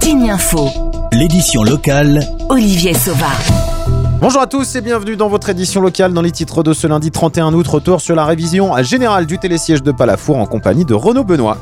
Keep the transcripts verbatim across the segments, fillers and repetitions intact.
Clignanfo. L'édition locale. Olivier Sauva. Bonjour à tous et bienvenue dans votre édition locale. Dans les titres de ce lundi trente et un août, retour sur la révision générale du télésiège de Palafour en compagnie de Renaud Benoît.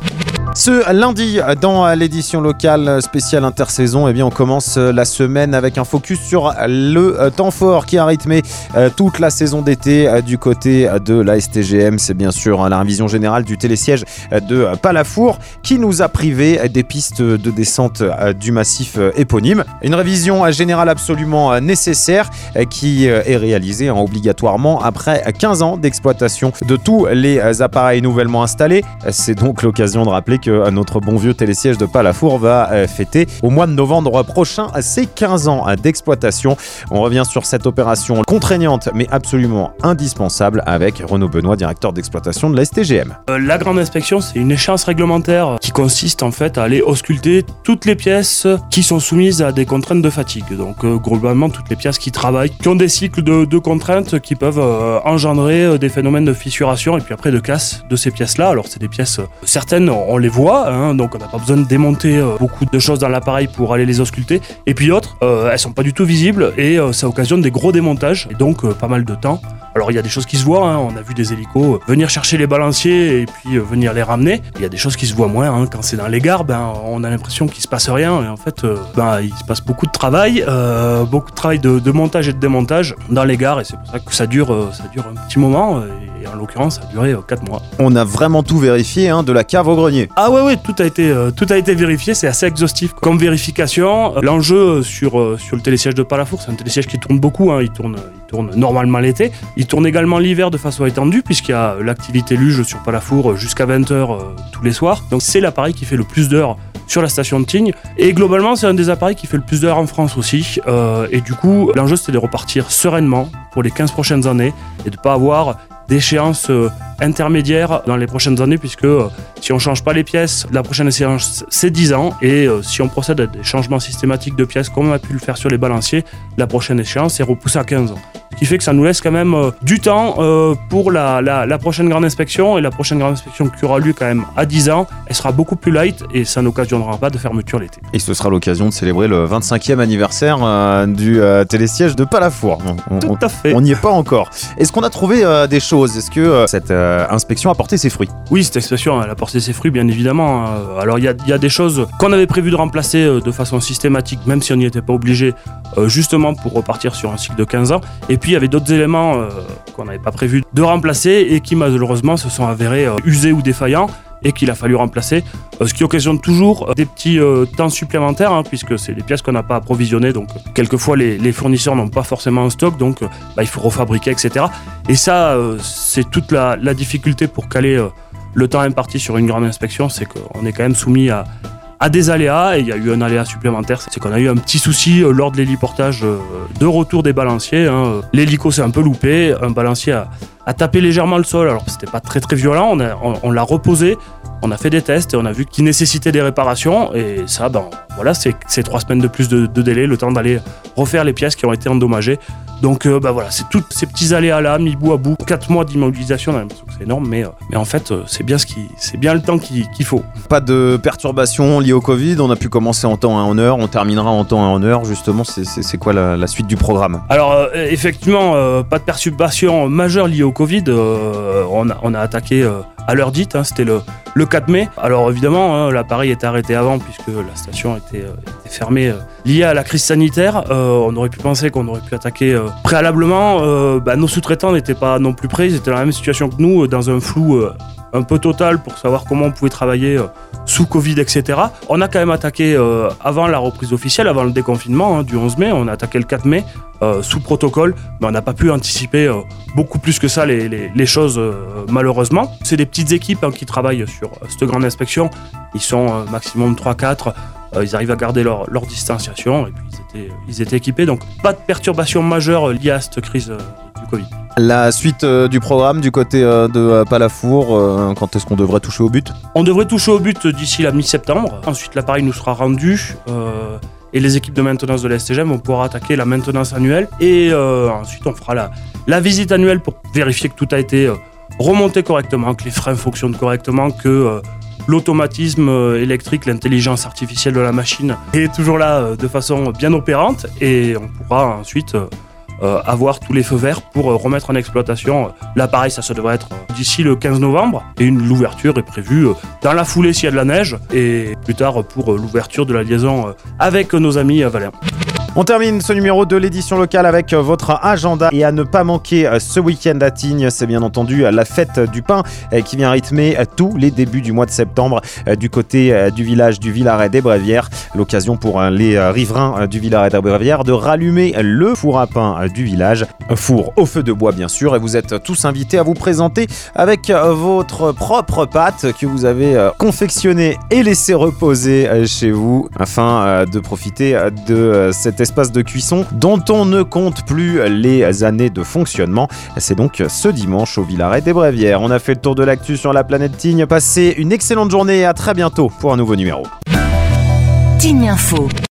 Ce lundi, dans l'édition locale spéciale intersaison, eh bien, on commence la semaine avec un focus sur le temps fort qui a rythmé toute la saison d'été du côté de la S T G M. C'est bien sûr la révision générale du télésiège de Palafour qui nous a privé des pistes de descente du massif éponyme. Une révision générale absolument nécessaire qui est réalisée obligatoirement après quinze ans d'exploitation de tous les appareils nouvellement installés. C'est donc l'occasion de rappeler que notre bon vieux télésiège de Palafour va fêter au mois de novembre prochain ses quinze ans d'exploitation. On revient sur cette opération contraignante mais absolument indispensable avec Renaud Benoît, directeur d'exploitation de la S T G M. Euh, la grande inspection, c'est une échéance réglementaire qui consiste en fait à aller ausculter toutes les pièces qui sont soumises à des contraintes de fatigue. Donc euh, globalement toutes les pièces qui travaillent, qui ont des cycles de, de contraintes qui peuvent euh, engendrer euh, des phénomènes de fissuration et puis après de casse de ces pièces-là. Alors c'est des pièces, euh, certaines on les voit, hein, donc on n'a pas besoin de démonter euh, beaucoup de choses dans l'appareil pour aller les ausculter. Et puis d'autres, euh, elles sont pas du tout visibles et euh, ça occasionne des gros démontages et donc euh, pas mal de temps. Alors il y a des choses qui se voient, hein, on a vu des hélicos euh, venir chercher les balanciers et puis euh, venir les ramener. Il y a des choses qui se voient moins, hein, quand c'est dans les gares, ben, on a l'impression qu'il se passe rien et en fait euh, ben, il se passe beaucoup de travail, euh, beaucoup de travail de, de montage et de démontage dans les gares et c'est pour ça que ça dure, euh, ça dure un petit moment et en l'occurrence ça a duré euh, quatre mois. On a vraiment tout vérifié, hein, de la cave au grenier. Ah ouais ouais, tout a été, euh, tout a été vérifié, c'est assez exhaustif comme vérification. Euh, l'enjeu sur, euh, sur le télésiège de Palafour, c'est un télésiège qui tourne beaucoup, hein, il, tourne, il tourne normalement l'été, il tourne également l'hiver de façon étendue puisqu'il y a l'activité luge sur Palafour jusqu'à vingt heures euh, tous les soirs. Donc c'est l'appareil qui fait le plus d'heures sur la station de Tignes et globalement c'est un des appareils qui fait le plus d'heures en France aussi euh, et du coup l'enjeu c'était de repartir sereinement pour les quinze prochaines années et de ne pas avoir d'échéance euh, intermédiaire dans les prochaines années puisque euh, si on ne change pas les pièces, la prochaine échéance c'est dix ans et euh, si on procède à des changements systématiques de pièces comme on a pu le faire sur les balanciers, la prochaine échéance est repoussée à quinze ans. Ce qui fait que ça nous laisse quand même euh, du temps euh, pour la, la, la prochaine grande inspection et la prochaine grande inspection qui aura lieu quand même à dix ans, elle sera beaucoup plus light et ça n'occasionnera pas de fermeture l'été. Et ce sera l'occasion de célébrer le vingt-cinquième anniversaire euh, du euh, télésiège de Palafour. On, Tout à fait. On n'y est pas encore. Est-ce qu'on a trouvé euh, des choses ? Est-ce que euh, cette euh, inspection a porté ses fruits ? Oui, cette inspection elle a porté ses fruits bien évidemment. Alors il y a, y a des choses qu'on avait prévu de remplacer euh, de façon systématique même si on n'y était pas obligé euh, justement pour repartir sur un cycle de quinze ans. Et puis il y avait d'autres éléments euh, qu'on n'avait pas prévu de remplacer et qui malheureusement se sont avérés euh, usés ou défaillants et qu'il a fallu remplacer, euh, ce qui occasionne toujours euh, des petits euh, temps supplémentaires hein, puisque c'est des pièces qu'on n'a pas approvisionnées, donc euh, quelquefois les, les fournisseurs n'ont pas forcément en stock, donc euh, bah, il faut refabriquer, et cetera. Et ça, euh, c'est toute la, la difficulté pour caler euh, le temps imparti sur une grande inspection, c'est qu'on est quand même soumis à à des aléas et il y a eu un aléa supplémentaire, c'est qu'on a eu un petit souci euh, lors de l'héliportage euh, de retour des balanciers. Hein. L'hélico s'est un peu loupé, un balancier a, a tapé légèrement le sol, alors c'était pas très très violent, on, a, on, on l'a reposé, on a fait des tests et on a vu qu'il nécessitait des réparations et ça, ben voilà, c'est, c'est trois semaines de plus de, de délai, le temps d'aller refaire les pièces qui ont été endommagées. Donc euh, bah voilà, c'est tous ces petits aléas-là mis bout à bout, quatre mois d'immobilisation, on a l'impression que c'est énorme, mais, euh, mais en fait euh, c'est bien ce qui, c'est bien le temps qu'il, qu'il faut. Pas de perturbations liées au Covid, on a pu commencer en temps et en heure, on terminera en temps et en heure, justement, c'est, c'est, c'est quoi la, la suite du programme ? Alors euh, effectivement, euh, pas de perturbations majeures liées au Covid, euh, on, a, on a attaqué euh, à l'heure dite, hein, c'était le, le quatre mai. Alors évidemment, hein, l'appareil était arrêté avant puisque la station était, euh, était fermée euh, liée à la crise sanitaire. Euh, on aurait pu penser qu'on aurait pu attaquer euh, préalablement. Euh, bah, nos sous-traitants n'étaient pas non plus prêts, ils étaient dans la même situation que nous, euh, dans un flou euh, un peu total pour savoir comment on pouvait travailler euh, sous Covid, et cetera. On a quand même attaqué euh, avant la reprise officielle, avant le déconfinement hein, du onze mai, on a attaqué le quatre mai euh, sous protocole, mais on n'a pas pu anticiper euh, beaucoup plus que ça les, les, les choses euh, malheureusement. C'est des petites équipes hein, qui travaillent sur euh, cette grande inspection, ils sont euh, maximum trois quatre, euh, ils arrivent à garder leur, leur distanciation et puis ils étaient, ils étaient équipés, donc pas de perturbations majeures liées à cette crise euh, du Covid. La suite euh, du programme du côté euh, de euh, Palafour, euh, quand est-ce qu'on devrait toucher au but ? On devrait toucher au but d'ici la mi-septembre. Ensuite, l'appareil nous sera rendu euh, et les équipes de maintenance de la S T G M vont pouvoir attaquer la maintenance annuelle. Et euh, ensuite, on fera la, la visite annuelle pour vérifier que tout a été euh, remonté correctement, que les freins fonctionnent correctement, que euh, l'automatisme électrique, l'intelligence artificielle de la machine est toujours là de façon bien opérante et on pourra ensuite euh, avoir tous les feux verts pour remettre en exploitation l'appareil. Ça, ça devrait être d'ici le quinze novembre et une, l'ouverture est prévue dans la foulée s'il y a de la neige et plus tard pour l'ouverture de la liaison avec nos amis Valais. On termine ce numéro de l'édition locale avec votre agenda et à ne pas manquer ce week-end à Tignes, c'est bien entendu la fête du pain qui vient rythmer tous les débuts du mois de septembre du côté du village du Villaret des Brévières. L'occasion pour les riverains du Villaret des Brévières de rallumer le four à pain du village, un four au feu de bois bien sûr, et vous êtes tous invités à vous présenter avec votre propre pâte que vous avez confectionnée et laissée reposer chez vous afin de profiter de cette espace de cuisson dont on ne compte plus les années de fonctionnement. C'est donc ce dimanche au Villaret des Brévières. On a fait le tour de l'actu sur la planète Tignes. Passez une excellente journée et à très bientôt pour un nouveau numéro. Tignes Info.